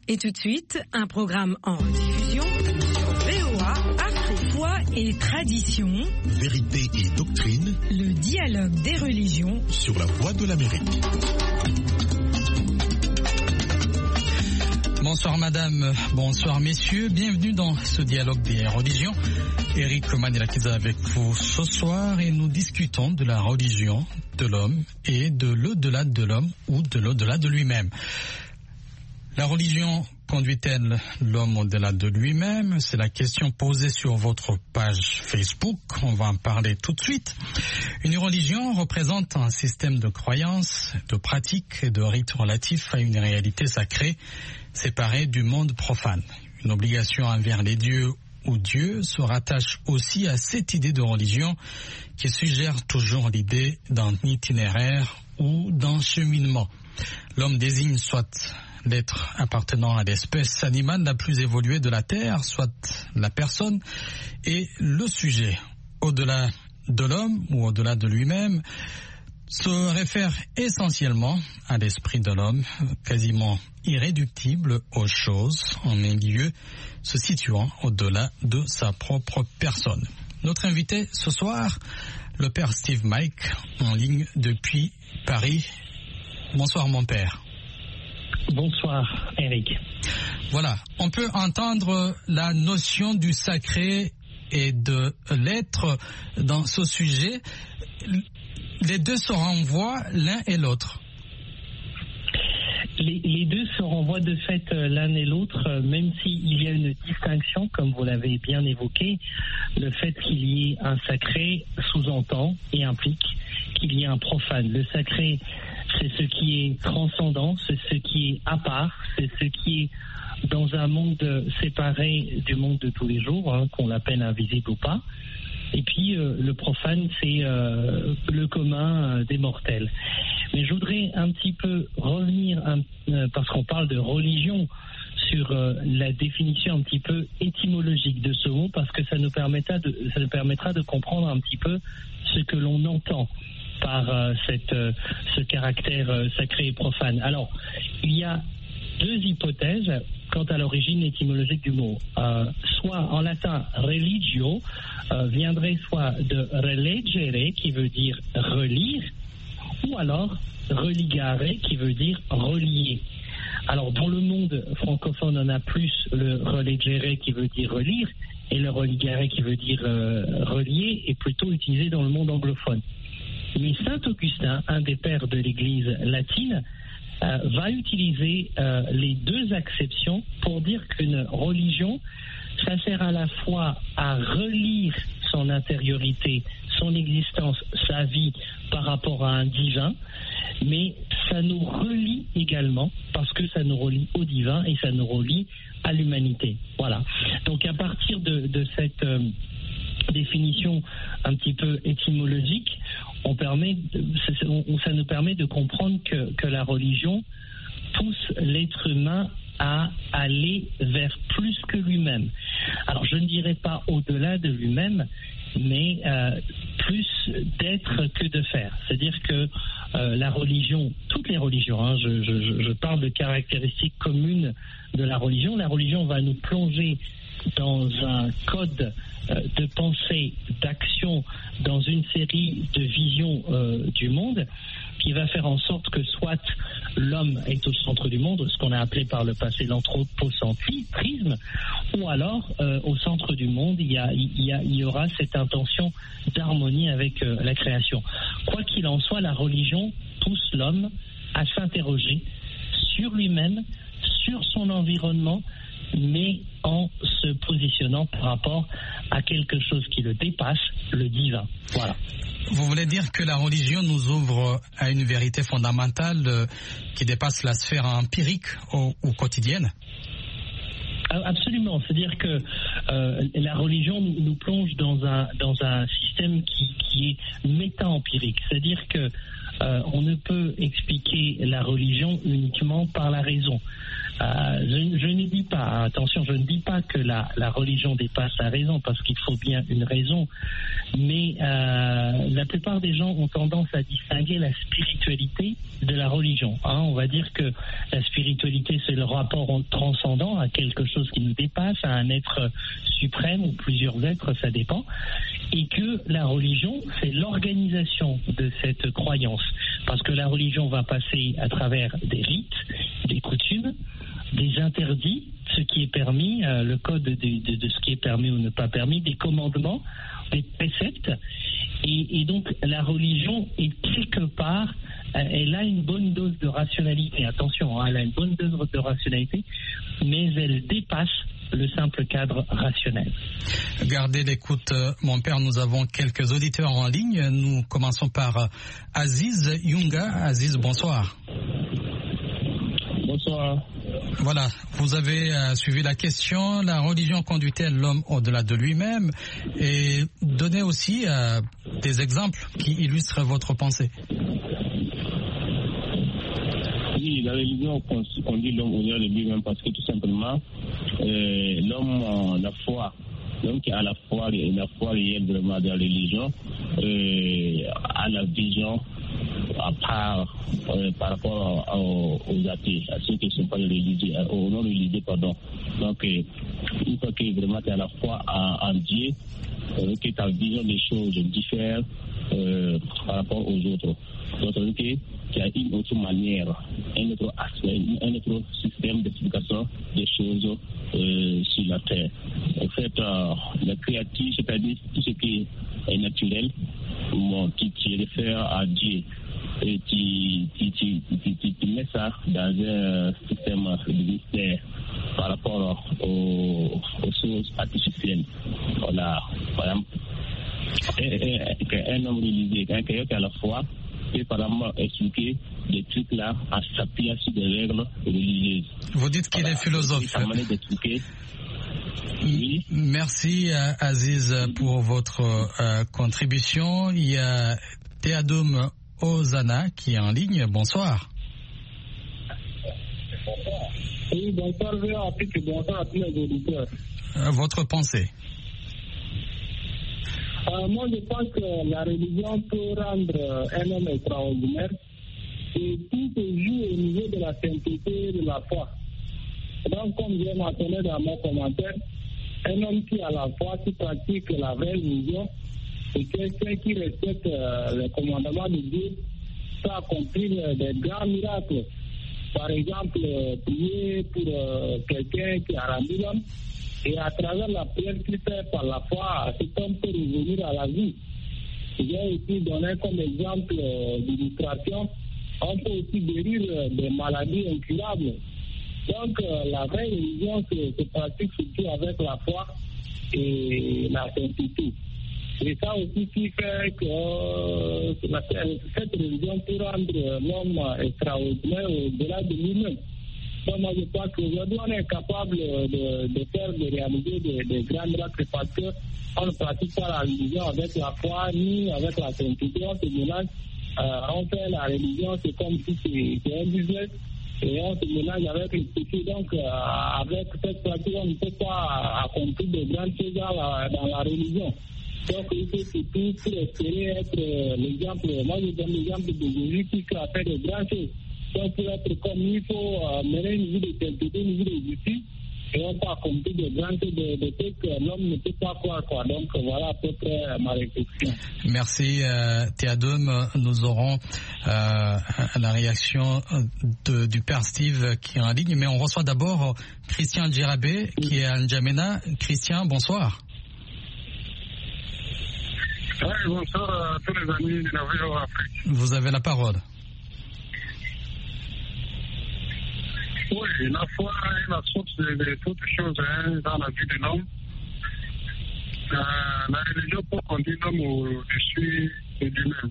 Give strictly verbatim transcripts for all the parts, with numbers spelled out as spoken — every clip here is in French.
Et tout de suite, un programme en rediffusion sur V O A, Afrique, foi et tradition, vérité et doctrine, le dialogue des religions sur la voie de l'Amérique. Bonsoir madame, bonsoir messieurs, bienvenue dans ce dialogue des religions. Eric Manilakiza avec vous ce soir et nous discutons de la religion de l'homme et de l'au-delà de l'homme ou de l'au-delà de lui-même. La religion conduit-elle l'homme au-delà de lui-même? C'est la question posée sur votre page Facebook. On va en parler tout de suite. Une religion représente un système de croyances, de pratiques et de rites relatifs à une réalité sacrée séparée du monde profane. Une obligation envers les dieux ou Dieu se rattache aussi à cette idée de religion qui suggère toujours l'idée d'un itinéraire ou d'un cheminement. L'homme désigne soit l'être appartenant à l'espèce animale la plus évoluée de la Terre, soit la personne, et le sujet, au-delà de l'homme ou au-delà de lui-même, se réfère essentiellement à l'esprit de l'homme, quasiment irréductible aux choses, en un lieu se situant au-delà de sa propre personne. Notre invité ce soir, le père Steve Mike, en ligne depuis Paris. Bonsoir mon père. Bonsoir Eric. Voilà, on peut entendre la notion du sacré et de l'être dans ce sujet. Les deux se renvoient l'un et l'autre. Les, les deux se renvoient de fait l'un et l'autre, même s'il y a une distinction, comme vous l'avez bien évoqué. Le fait qu'il y ait un sacré sous-entend et implique qu'il y ait un profane. Le sacré, c'est ce qui est transcendant, c'est ce qui est à part, c'est ce qui est dans un monde séparé du monde de tous les jours, hein, qu'on l'appelle invisible ou pas. Et puis euh, le profane, c'est euh, le commun euh, des mortels. Mais je voudrais un petit peu revenir, un, euh, parce qu'on parle de religion, sur euh, la définition un petit peu étymologique de ce mot, parce que ça nous permettra de, ça nous permettra de comprendre un petit peu ce que l'on entend par euh, cette, euh, ce caractère euh, sacré et profane. Alors, il y a deux hypothèses quant à l'origine étymologique du mot. Euh, soit en latin religio euh, viendrait soit de relegere qui veut dire relire, ou alors religare qui veut dire relier. Alors dans le monde francophone on a plus le relegere qui veut dire relire et le religare qui veut dire euh, relier est plutôt utilisé dans le monde anglophone. Mais saint Augustin, un des pères de l'Église latine, Euh, va utiliser euh, les deux acceptions pour dire qu'une religion, ça sert à la fois à relire son intériorité, son existence, sa vie par rapport à un divin, mais ça nous relie également parce que ça nous relie au divin et ça nous relie à l'humanité. Voilà. Donc à partir de, de cette euh, définition un petit peu étymologique, on permet de, on, ça nous permet de comprendre que, que la religion pousse l'être humain à aller vers plus que lui-même. Alors je ne dirais pas au-delà de lui-même, mais euh, plus d'être que de faire. C'est-à-dire que euh, la religion, toutes les religions, hein, je, je, je parle de caractéristiques communes de la religion, la religion va nous plonger dans un code euh, de pensée, d'action, dans une série de visions euh, du monde qui va faire en sorte que soit l'homme est au centre du monde, ce qu'on a appelé par le passé l'anthropocentrisme, ou alors euh, au centre du monde il y, a, il, y a, il y aura cette intention d'harmonie avec euh, la création. Quoi qu'il en soit, la religion pousse l'homme à s'interroger sur lui-même, sur son environnement, mais en se positionnant par rapport à quelque chose qui le dépasse, le divin. Voilà. Vous voulez dire que la religion nous ouvre à une vérité fondamentale euh, qui dépasse la sphère empirique ou, ou quotidienne ? Absolument, c'est-à-dire que euh, la religion nous, nous plonge dans un, dans un système qui, qui est méta-empirique. C'est-à-dire que euh, on ne peut expliquer la religion uniquement par la raison. Euh, je, je ne dis pas, attention, je ne dis pas que la, la religion dépasse la raison, parce qu'il faut bien une raison, mais euh, la plupart des gens ont tendance à distinguer la spiritualité de la religion. Hein, on va dire que la spiritualité, c'est le rapport transcendant à quelque chose qui nous dépasse, à un être suprême ou plusieurs êtres, ça dépend, et que la religion, c'est l'organisation de cette croyance, parce que la religion va passer à travers des rites, des coutumes, des interdits, ce qui est permis, euh, le code de, de, de ce qui est permis ou ne pas permis, des commandements, des préceptes. Et, et donc la religion est quelque part, euh, elle a une bonne dose de rationalité. Attention, hein, elle a une bonne dose de rationalité, mais elle dépasse le simple cadre rationnel. Gardez l'écoute, mon père, nous avons quelques auditeurs en ligne. Nous commençons par Aziz Yunga. Aziz, bonsoir. Bonsoir. Voilà, vous avez euh, suivi la question. La religion conduit-elle l'homme au-delà de lui-même? Et donnez aussi euh, des exemples qui illustrent votre pensée. Oui, la religion conduit l'homme au-delà de lui-même parce que tout simplement, euh, l'homme, euh, la foi, l'homme qui a la foi, la foi réelle vraiment de la religion, euh, a la vision à part euh, par rapport aux, aux athées, à ceux qui ne sont pas religieux, aux non religieux, pardon. Donc, euh, une fois que vraiment tu as la foi en, en Dieu, euh, que ta vision des choses diffère euh, par rapport aux autres. Donc, ça veut dire qu'il y a une autre manière, un autre aspect, un autre système d'explication des choses euh, sur la terre. En fait, euh, la créature, c'est-à-dire tout ce qui est naturel, bon, qui, qui réfère à Dieu, et tu, tu, tu, tu, tu, tu mets ça dans un système de mystère par rapport aux, aux choses artificielles. Voilà, par exemple, un, un homme religieux, quelqu'un qui a la foi, peut par exemple expliquer des trucs là en s'appuyant sur des règles religieuses. Vous dites qu'il voilà, est philosophe. C'est sa manière d'expliquer. Oui. Merci Aziz pour votre euh, contribution. Il y a Théadoum Ozana qui est en ligne. Bonsoir. Oui, bonsoir, bonsoir à tous les auditeurs. Euh, votre pensée. Euh, moi, je pense que la religion peut rendre un homme extraordinaire et tout se joue au niveau de la sainteté de la foi. Donc, comme j'ai mentionné dans mon commentaire, un homme qui a la foi, qui pratique la vraie religion, et quelqu'un qui respecte euh, les commandements de Dieu, peut accomplir des grands miracles. Par exemple, euh, prier pour euh, quelqu'un qui a rendu l'homme, et à travers la prière qu'il fait par la foi, cet homme peut revenir à la vie. J'ai aussi donné comme exemple euh, d'illustration, on peut aussi guérir euh, des maladies incurables. Donc, euh, la vraie religion se, se pratique surtout avec la foi et la sainteté. Et ça aussi qui fait que euh, cette religion peut rendre l'homme extraordinaire au-delà de lui-même. Donc, moi, je pense qu'aujourd'hui, on est capable de, de faire, de réaliser des, des grands miracles parce qu'on ne pratique pas la religion avec la foi ni avec la sainteté. On se mélange, euh, on fait la religion, c'est comme si c'est un business. Et on se mélange avec les péchés. Donc, euh, avec cette pratique, on ne peut pas accomplir de grandes choses dans la, dans la religion. Donc, il faut surtout pour espérer être euh, l'exemple. Moi, je donne l'exemple de Jésus qui a fait de grandes choses. Donc, pour être comme lui, il faut euh, mener une vie de sainteté, une vie de justice. Et on peut accomplir de grandes choses, de, de trucs que l'homme ne peut pas croire, quoi. Donc, voilà à peu près ma réflexion. Merci, euh, Théadoum. Nous aurons euh, la réaction de, du père Steve qui est en ligne. Mais on reçoit d'abord Christian Djirabé qui est à N'Djamena. Christian, bonsoir. Oui, bonsoir à tous les amis de la V O Afrique. Vous avez la parole. Oui, la foi est la source de, de toutes choses hein, dans la vie de l'homme. Euh, la religion peut conduire l'homme au-dessus de lui-même.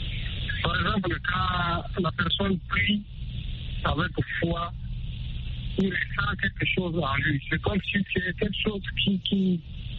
Par exemple, quand la personne prie avec foi, il ressent quelque chose en lui. C'est comme si c'est quelque chose qui, qui,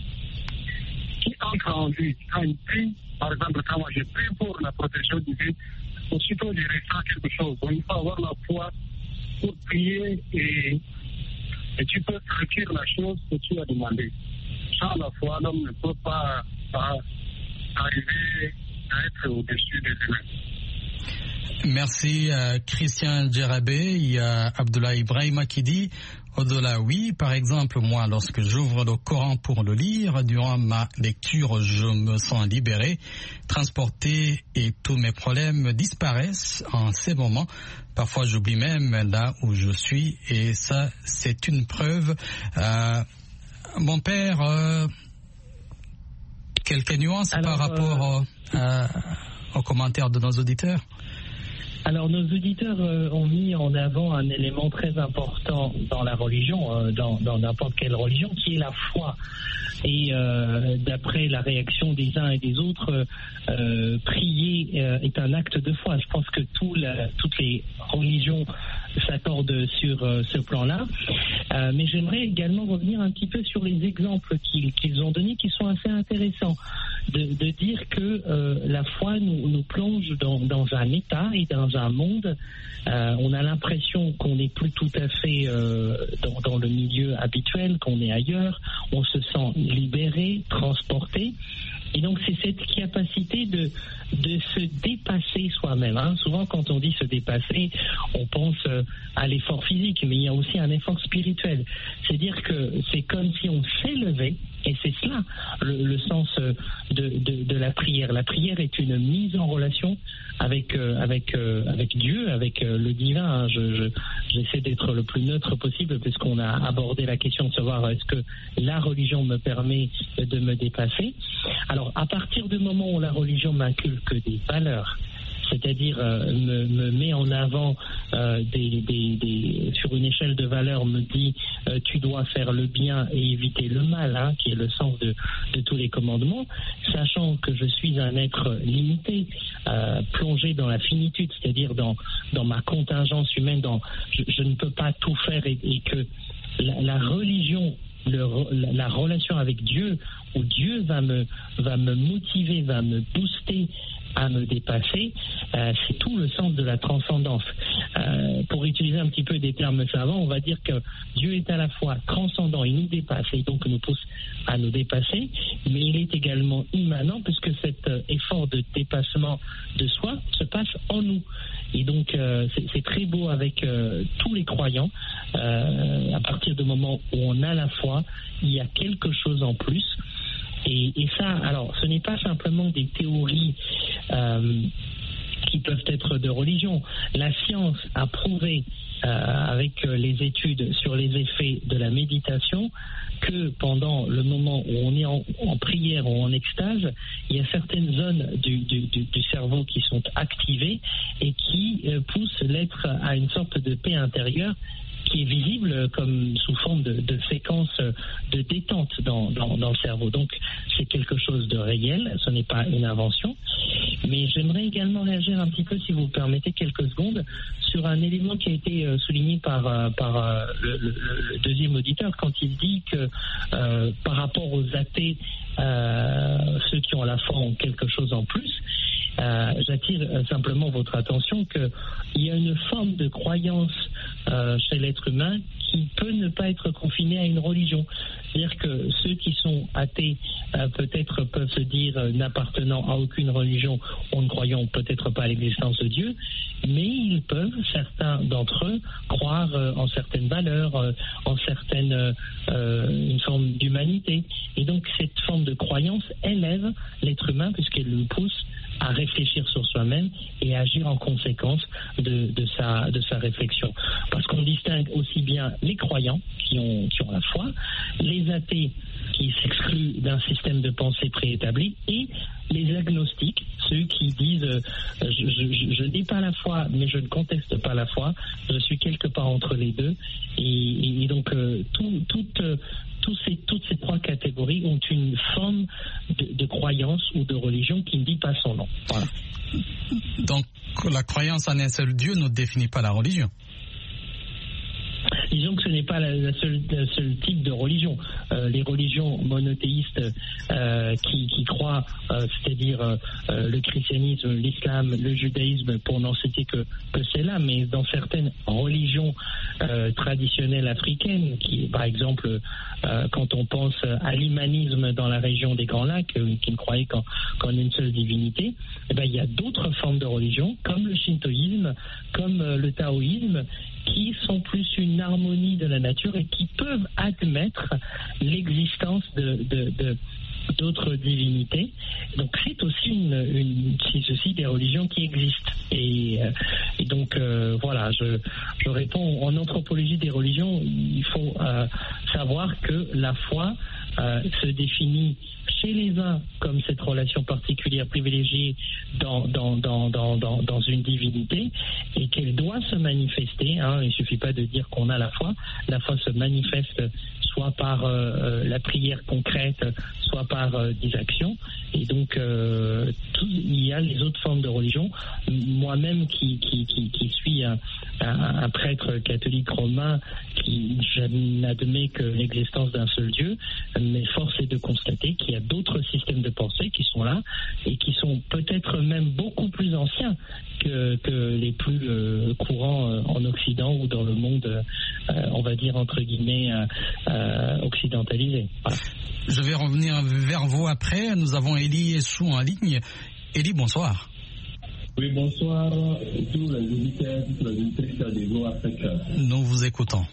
qui entre en lui. Quand il prie, par exemple, quand moi je prie pour la protection divine, aussitôt je ressens quelque chose. Donc il faut avoir la foi pour prier et, et tu peux sentir la chose que tu as demandé. Sans la foi, l'homme ne peut pas, pas arriver à être au-dessus des humains. Merci à Christian Djerabé. Il y a Abdullah Ibrahima qui dit au-delà, oui, par exemple, moi, lorsque j'ouvre le Coran pour le lire, durant ma lecture, je me sens libéré, transporté et tous mes problèmes disparaissent en ces moments. Parfois, j'oublie même là où je suis et ça, c'est une preuve. Euh, mon père, euh, quelques nuances Alors, par rapport euh... euh, aux commentaires de nos auditeurs? Alors, nos auditeurs euh, ont mis en avant un élément très important dans la religion, euh, dans, dans n'importe quelle religion, qui est la foi. Et euh, d'après la réaction des uns et des autres, euh, prier euh, est un acte de foi. Je pense que tout la, toutes les religions s'accordent sur euh, ce plan-là. Euh, mais j'aimerais également revenir un petit peu sur les exemples qu'ils, qu'ils ont donnés, qui sont assez intéressants. De, de dire que euh, la foi nous, nous plonge dans, dans un état et dans un monde. Euh, on a l'impression qu'on n'est plus tout à fait euh, dans, dans le milieu habituel, qu'on est ailleurs. On se sent libéré, transporté. Et donc c'est cette capacité de, de se dépasser soi-même. Hein. Souvent quand on dit se dépasser, on pense euh, à l'effort physique, mais il y a aussi un effort spirituel. C'est-à-dire que c'est comme si on s'élevait, et c'est cela le, le sens de, de, de la prière. La prière est une mise en relation avec, euh, avec, euh, avec Dieu, avec euh, le divin. Hein. Je, je, j'essaie d'être le plus neutre possible puisqu'on a abordé la question de savoir est-ce que la religion me permet de me dépasser. Alors, à partir du moment où la religion m'inculque des valeurs, c'est-à-dire euh, me, me met en avant euh, des, des, des, sur une échelle de valeurs, me dit euh, tu dois faire le bien et éviter le mal, hein, qui est le sens de, de tous les commandements, sachant que je suis un être limité, euh, plongé dans la finitude, c'est-à-dire dans, dans ma contingence humaine, dans, je, je ne peux pas tout faire et, et que la, la religion, Le, la, la relation avec Dieu, où Dieu va me, va me motiver, va me booster à me dépasser, euh, c'est tout le sens de la transcendance. Euh, pour utiliser un petit peu des termes savants, on va dire que Dieu est à la fois transcendant, il nous dépasse et donc nous pousse à nous dépasser, mais il est également immanent puisque cet euh, effort de dépassement de soi se passe en nous. Et donc euh, c'est, c'est très beau avec euh, tous les croyants. Euh, à partir du moment où on a la foi, il y a quelque chose en plus. Et, et ça, alors, ce n'est pas simplement des théories euh, qui peuvent être de religion. La science a prouvé, euh, avec les études sur les effets de la méditation, que pendant le moment où on est en, en prière ou en extase, il y a certaines zones du, du, du, du cerveau qui sont activées et qui euh, poussent l'être à une sorte de paix intérieure qui est visible comme sous forme de, de séquence de détente dans, dans, dans le cerveau. Donc, c'est quelque chose de réel, ce n'est pas une invention. Mais j'aimerais également réagir un petit peu, si vous permettez quelques secondes, sur un élément qui a été souligné par, par le, le, le deuxième auditeur quand il dit que euh, par rapport aux athées, euh, ceux qui ont la foi ont quelque chose en plus. Euh, j'attire euh, simplement votre attention qu'il y a une forme de croyance euh, chez l'être humain qui peut ne pas être confinée à une religion. C'est-à-dire que ceux qui sont athées euh, peut-être peuvent se dire euh, n'appartenant à aucune religion ou ne croyant peut-être pas à l'existence de Dieu, mais ils peuvent, certains d'entre eux, croire euh, en certaines valeurs, euh, en certaines euh, une forme d'humanité. Et donc cette forme de croyance élève l'être humain puisqu'elle le pousse à réfléchir sur soi-même et agir en conséquence de, de, sa, de sa réflexion. Parce qu'on distingue aussi bien les croyants qui ont, qui ont la foi, les athées qui s'excluent d'un système de pensée préétabli et les agnostiques, ceux qui disent euh, je, je, je n'ai pas la foi mais je ne conteste pas la foi, je suis quelque part entre les deux et, et, et donc euh, tout, tout, euh, Tous ces, toutes ces trois catégories ont une forme de, de croyance ou de religion qui ne dit pas son nom. Voilà. Donc la croyance en un seul Dieu ne définit pas la religion. disons que ce n'est pas la, la seule, le seul type de religion. Euh, les religions monothéistes euh, qui, qui croient, euh, c'est-à-dire euh, le christianisme, l'islam, le judaïsme, pour n'en citer que, que celle-là, mais dans certaines religions euh, traditionnelles africaines, qui, par exemple, euh, quand on pense à l'humanisme dans la région des Grands Lacs, euh, qui ne croyaient qu'en, qu'en une seule divinité, eh ben, il y a d'autres formes de religion, comme le shintoïsme, comme euh, le taoïsme, qui sont plus une harmonie de la nature et qui peuvent admettre l'existence de, de, de d'autres divinités. Donc c'est aussi une, une c'est aussi des religions qui existent. Et, euh, et donc euh, voilà, je, je réponds, en anthropologie des religions, il faut euh, savoir que la foi euh, se définit chez les uns comme cette relation particulière privilégiée dans, dans, dans, dans, dans, dans une divinité, et qu'elle doit se manifester. Hein, il ne suffit pas de dire qu'on a la foi. La foi se manifeste soit par euh, la prière concrète, soit par euh, des actions. Et donc, euh, tout, il y a les autres formes de religion. Moi-même, qui, qui, qui, qui suis un, un, un prêtre catholique romain, qui n'admet que l'existence d'un seul Dieu, mais force est de constater qu'il y a d'autres systèmes de pensée qui sont là et qui sont peut-être même beaucoup plus anciens que, que les plus euh, courants euh, en Occident ou dans le monde, euh, on va dire entre guillemets, euh, euh, occidentalisé. Voilà. Je vais revenir vers vous après. Nous avons Élie Essou en ligne. Élie, bonsoir. Oui, bonsoir tous les auditeurs, tous les auditeurs de Go Africa. Nous vous écoutons.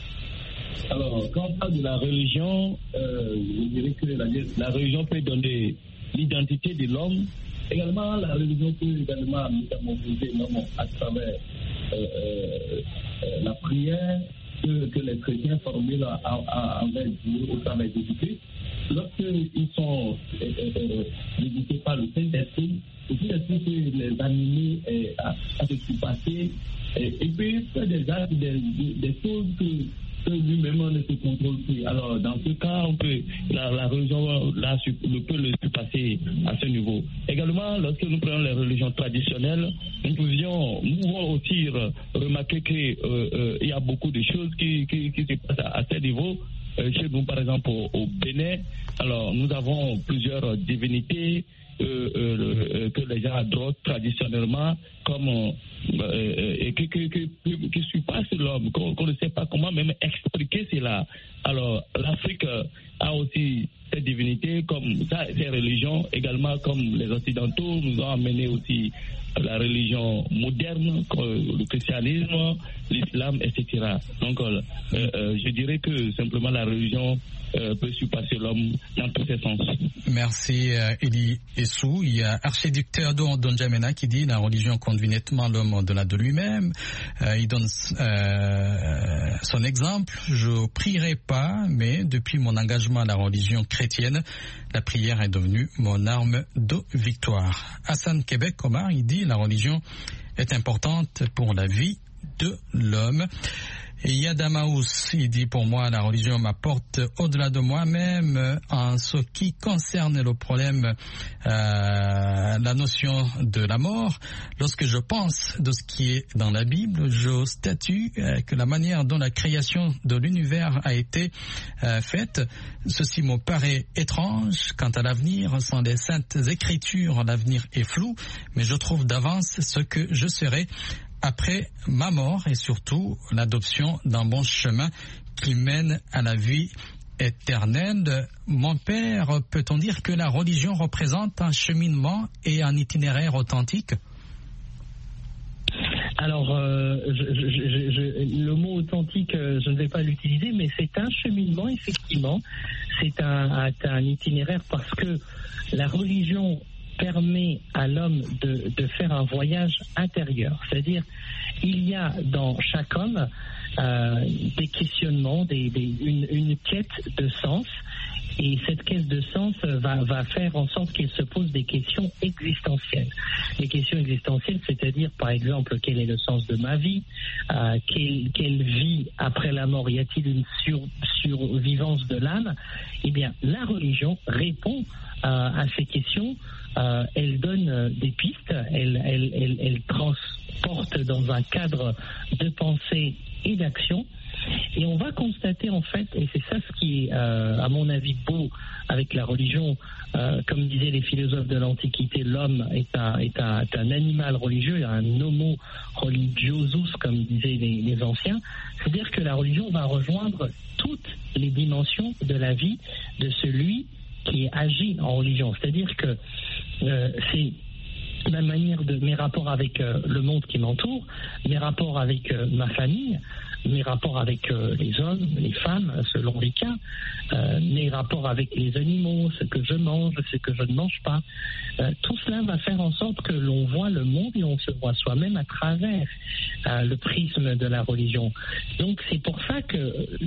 Alors, quand on parle de la religion, euh, je dirais que la, la religion peut donner l'identité de l'homme. Également, la religion peut également métamorphoser l'homme à travers euh, euh, la prière que, que les chrétiens formulent envers Dieu au travers des Jésus. Lorsqu'ils sont visités par le Saint-Esprit, le Saint-Esprit peut les animer à, à se surpasser et, et puis faire des actes, des, des choses que que lui-même ne se contrôle plus. Alors, dans ce cas, on peut, la, la religion là, peut le surpasser à ce niveau. Également, lorsque nous prenons les religions traditionnelles, nous pouvions, nous pouvons aussi remarquer qu'il euh, euh, y a beaucoup de choses qui, qui, qui se passent à, à ce niveau. Euh, chez nous, par exemple, au, au Bénin, alors nous avons plusieurs divinités euh, euh, que les gens adorent traditionnellement, comme euh, euh, et qui, qui, qui, qui, qui surpassent l'homme, qu'on, qu'on ne sait pas comment même expliquer cela. Alors, l'Afrique a aussi ces divinités, comme ça, ces religions, également comme les Occidentaux nous ont amené aussi la religion moderne, le christianisme, l'islam, et cetera. Donc, euh, euh, je dirais que simplement la religion euh, peut surpasser l'homme dans tous ses sens. Merci, euh, Élie Essou. Il y a Archiduc Théodore Ndjamena qui dit la religion conduit nettement l'homme au-delà de lui-même. Euh, il donne euh, son exemple. Je prierai pas, mais depuis mon engagement à la religion chrétienne, la prière est devenue mon arme de victoire. Hassan Québec Omar, il dit la religion est importante pour la vie de l'homme. Et Yadamaous, il dit pour moi la religion m'apporte au-delà de moi-même en ce qui concerne le problème, euh, la notion de la mort. Lorsque je pense de ce qui est dans la Bible, je statue euh, que la manière dont la création de l'univers a été euh, faite, ceci me paraît étrange. Quant à l'avenir, sans les saintes écritures, l'avenir est flou, mais je trouve d'avance ce que je serai après ma mort et surtout l'adoption d'un bon chemin qui mène à la vie éternelle. Mon père, peut-on dire que la religion représente un cheminement et un itinéraire authentique ? Alors, euh, je, je, je, je, le mot authentique, euh, je ne vais pas l'utiliser, mais c'est un cheminement, effectivement. C'est un, un itinéraire parce que la religion permet à l'homme de, de faire un voyage intérieur. C'est-à-dire, il y a dans chaque homme euh, des questionnements, des, des, une, une quête de sens. Et cette quête de sens va, va faire en sorte qu'il se pose des questions existentielles. Les questions existentielles, c'est-à-dire, par exemple, quel est le sens de ma vie, euh, quelle, quelle vie après la mort, y a-t-il une sur, survivance de l'âme? Eh bien, la religion répond euh, à ces questions. Euh, elle donne euh, des pistes, elle, elle, elle, elle transporte dans un cadre de pensée et d'action Et on va constater en fait, et c'est ça ce qui est euh, à mon avis beau avec la religion, euh, comme disaient les philosophes de l'Antiquité, l'homme est un, est un, est un animal religieux, un homo religiosus, comme disaient les, les anciens, c'est-à-dire que la religion va rejoindre toutes les dimensions de la vie de celui qui agit en religion, c'est-à-dire que euh, c'est ma manière de mes rapports avec euh, le monde qui m'entoure, mes rapports avec euh, ma famille, mes rapports avec euh, les hommes, les femmes, selon les cas, euh, mes rapports avec les animaux, ce que je mange, ce que je ne mange pas. Euh, tout cela va faire en sorte que l'on voit le monde et on se voit soi-même à travers euh, le prisme de la religion. Donc c'est pour ça que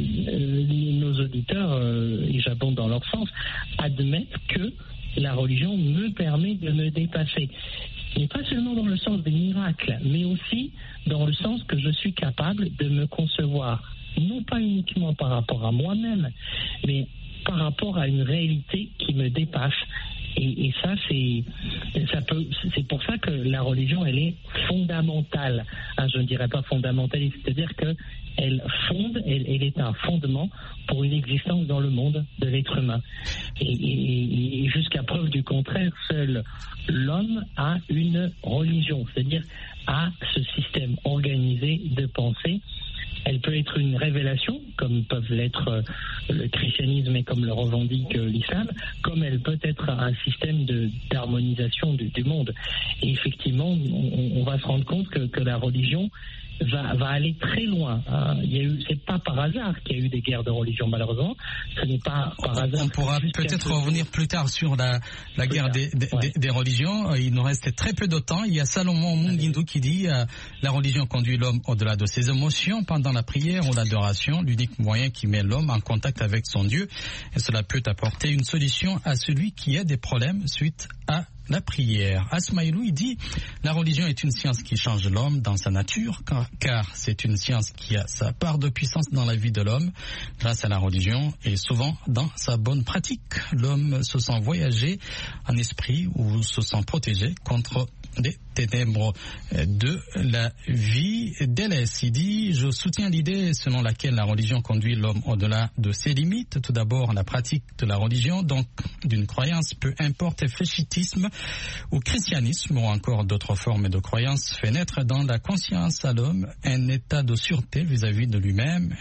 euh, nos auditeurs, euh, et j'abonde dans leur sens, admettent que la religion me permet de me dépasser. Mais pas seulement dans le sens des miracles, mais aussi dans le sens que je suis capable de me concevoir, non pas uniquement par rapport à moi-même, mais par rapport à une réalité qui me dépasse. Et, et ça, c'est, ça peut, c'est pour ça que la religion, elle est fondamentale. Hein, je ne dirais pas fondamentaliste, c'est-à-dire que elle fonde, elle, elle est un fondement pour une existence dans le monde de l'être humain. Et, et, et jusqu'à preuve du contraire, seul l'homme a une religion, c'est-à-dire a ce système organisé de pensée. Elle peut être une révélation, comme peuvent l'être le christianisme et comme le revendique l'islam, comme elle peut être un système de, d'harmonisation du, du monde. Et effectivement, on, on va se rendre compte que, que la religion va, va aller très loin. Hein. Il y a eu, c'est pas par hasard qu'il y a eu des guerres de religion, malheureusement. Ce n'est pas par hasard. On pourra peut-être revenir plus tard sur la, la guerre des, des, ouais. des, des religions. Il nous reste très peu de temps. Il y a Salomon Mungindu qui dit euh, la religion conduit l'homme au-delà de ses émotions pendant la prière ou l'adoration, l'unique moyen qui met l'homme en contact avec son Dieu. Et cela peut apporter une solution à celui qui a des problèmes suite à la prière. Asmaïlou, il dit la religion est une science qui change l'homme dans sa nature, car, car c'est une science qui a sa part de puissance dans la vie de l'homme. Grâce à la religion et souvent dans sa bonne pratique, l'homme se sent voyager en esprit ou se sent protégé contre des ténèbres de la vie délaisse. Il dit, je soutiens l'idée selon laquelle la religion conduit l'homme au-delà de ses limites. Tout d'abord, la pratique de la religion, donc d'une croyance, peu importe féchitisme ou christianisme ou encore d'autres formes de croyances, fait naître dans la conscience à l'homme un état de sûreté vis-à-vis de lui-même.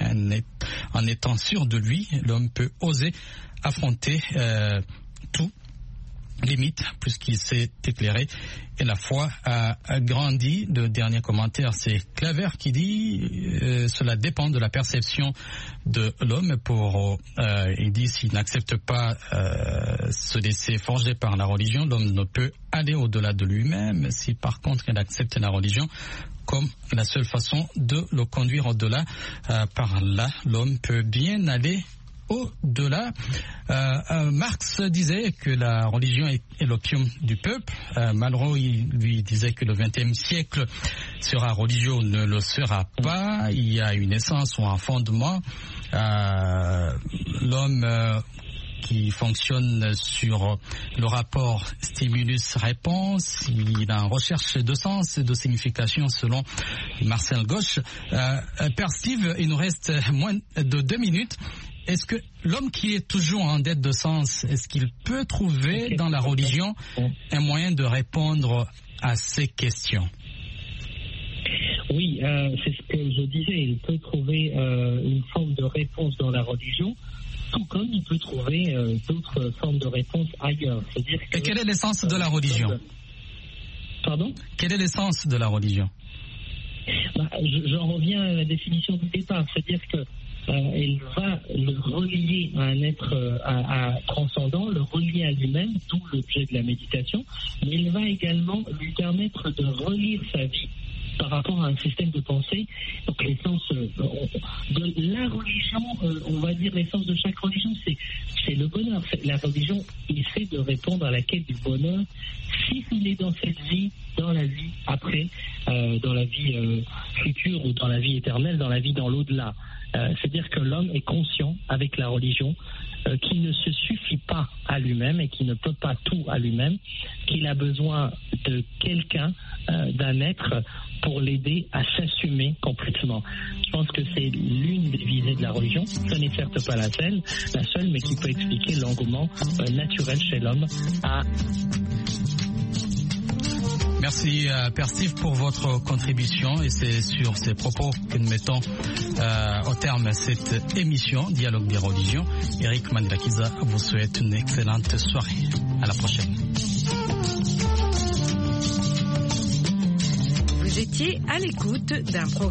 En étant sûr de lui, l'homme peut oser affronter euh, tout limite puisqu'il s'est éclairé et la foi a, a grandi. Le dernier commentaire, c'est Claver qui dit euh, cela dépend de la perception de l'homme. Pour euh, il dit s'il n'accepte pas euh, se laisser forger par la religion, l'homme ne peut aller au-delà de lui-même. Si par contre il accepte la religion comme la seule façon de le conduire au-delà, euh, par là l'homme peut bien aller au-delà. Euh, euh, Marx disait que la religion est, est l'opium du peuple. Euh, Malraux, il, lui disait que le vingtième siècle sera religieux ou ne le sera pas. Il y a une essence ou un fondement. Euh, l'homme euh, qui fonctionne sur le rapport stimulus-réponse, il a une recherche de sens et de signification selon Marcel Gauche. Euh, Père Steve, il nous reste moins de deux minutes. Est-ce que l'homme qui est toujours en dette de sens, est-ce qu'il peut trouver dans la religion un moyen de répondre à ces questions? Oui, euh, c'est ce que je disais. Il peut trouver euh, une forme de réponse dans la religion, tout comme il peut trouver euh, d'autres formes de réponse ailleurs. C'est-à-dire que, Et quelle est l'essence de la religion? Pardon? Quelle est l'essence de la religion? Bah, j'en reviens à la définition du départ, c'est-à-dire que Euh, elle va le relier à un être euh, à, à transcendant, le relier à lui-même, d'où l'objet de la méditation, mais il va également lui permettre de relire sa vie par rapport à un système de pensée. Donc l'essence euh, de la religion, euh, on va dire l'essence de chaque religion, c'est, c'est le bonheur. C'est, la religion essaie de répondre à la quête du bonheur, si ce n'est dans cette vie, dans la vie après, euh, dans la vie euh, future ou dans la vie éternelle, dans la vie dans l'au-delà. Euh, c'est-à-dire que l'homme est conscient avec la religion euh, qu'il ne se suffit pas à lui-même et qu'il ne peut pas tout à lui-même, qu'il a besoin de quelqu'un, euh, d'un être pour l'aider à s'assumer complètement. Je pense que c'est l'une des visées de la religion. Ce n'est certes pas la seule, la seule, mais qui peut expliquer l'engouement euh, naturel chez l'homme à... Merci euh, Père Steve pour votre contribution et c'est sur ces propos que nous mettons euh, au terme à cette émission Dialogue des religions. Eric Mandela-Kiza vous souhaite une excellente soirée. À la prochaine. Vous étiez à l'écoute d'un programme